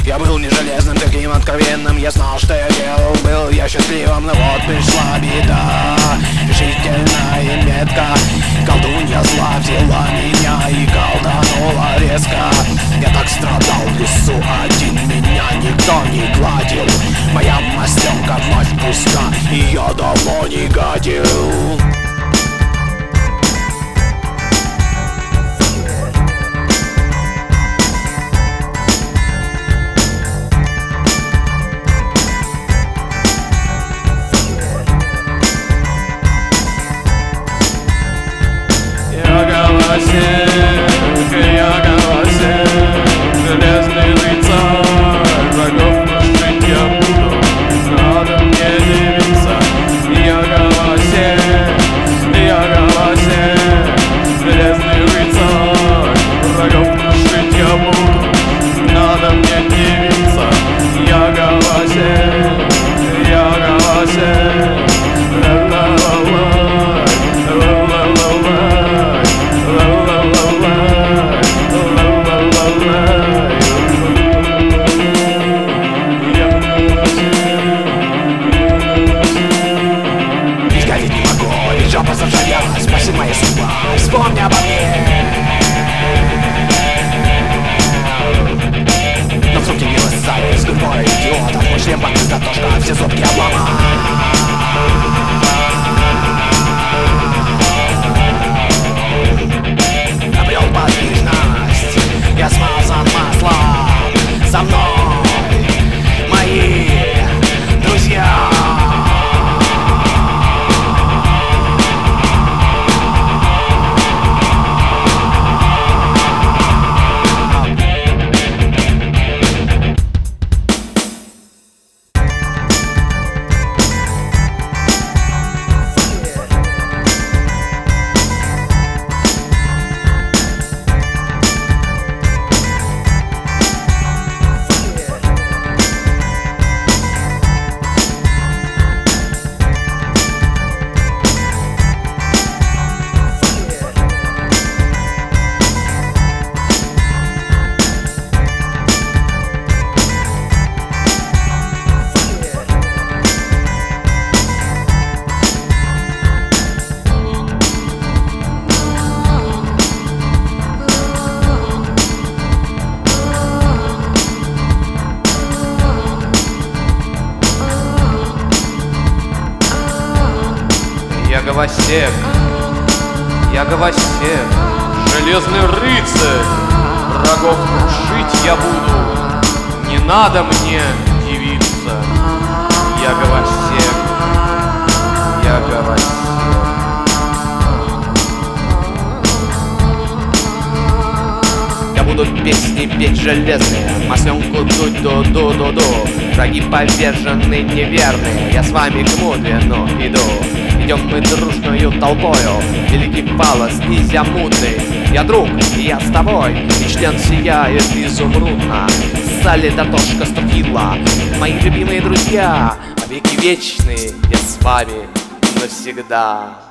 Я был не железным, таким откровенным. Я знал, что я делал, был я счастливым. Но вот пришла беда, решительно и метко. Колдунья зла взяла меня и колданула резко. Я так страдал в лесу один, меня никто не гладил. Моя масленка вновь пуста, и я давно не гадил. Я голосек, железный рыцарь, врагов крушить я буду, надо мне девица. Я голосек, железный рыцарь, врагов крушить я буду, надо мне девица. Я голосек, жопа заржавела, спаси моя судьба, вспомни обо мне. Но вдруг явилась зависть, гурьбой идиотов. Мой шлем под затошка, все зубки обломал. Обрел подвижность, я смазан маслом. Со мной мои друзья. Я Говосек, железный рыцарь, врагов крушить я буду, не надо мне девица. Я Говосек. Я буду песни петь железные, масленку дуть ду-ду-ду-ду. Враги повержены неверные, я с вами к Мудрину иду. Идем мы дружною толпою, великий Фалос и Зямуты. Я друг, и я с тобой, и член сияет изумрудно. Солидатошка ступила, мои любимые друзья, веки вечные, я с вами навсегда.